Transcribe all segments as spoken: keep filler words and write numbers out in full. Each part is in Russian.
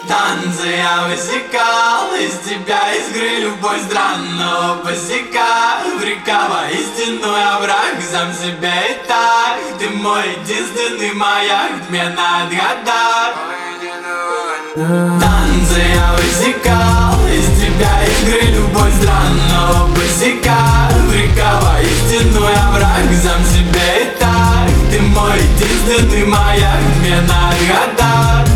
Танцы я высекал из тебя искры любовь странного босика. Река воистину я враг сам себе и так. Ты мой единственный маяк в тьме над года. Танцы я высекал из тебя искры любовь странного босика. Река воистину я враг сам себе и так. Ты мой единственный маяк в тьме над года.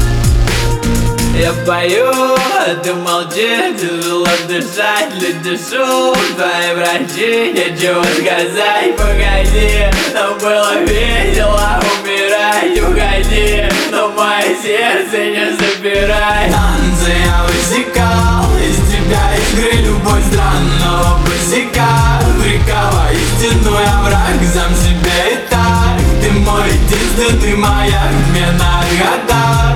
Я пою, а ты молчишь, тяжело дышать, люди шум, твои врачи, нечего сказать, погоди, нам было весело умирать, уходи, но мое сердце не забирай. Танцы я высекал из тебя искры любовь странного босика. Река воистину я враг сам себе и так. Ты мой единственный маяк в тьме над года.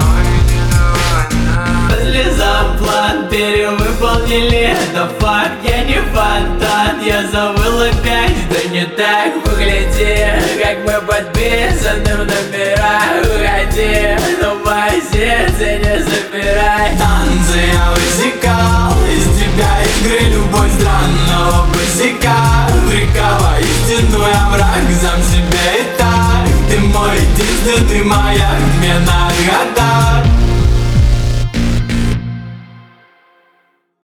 Слезам план перевыполнили, это факт, я не фонтан. Я забыл опять, что не так, погляди, как мы подписаны в номерах. Уходи, но мое сердце не забирай. Танцы я высекал из тебя искры любовь странного босика. Река воистину я враг сам себе и так. Ты мой единственный маяк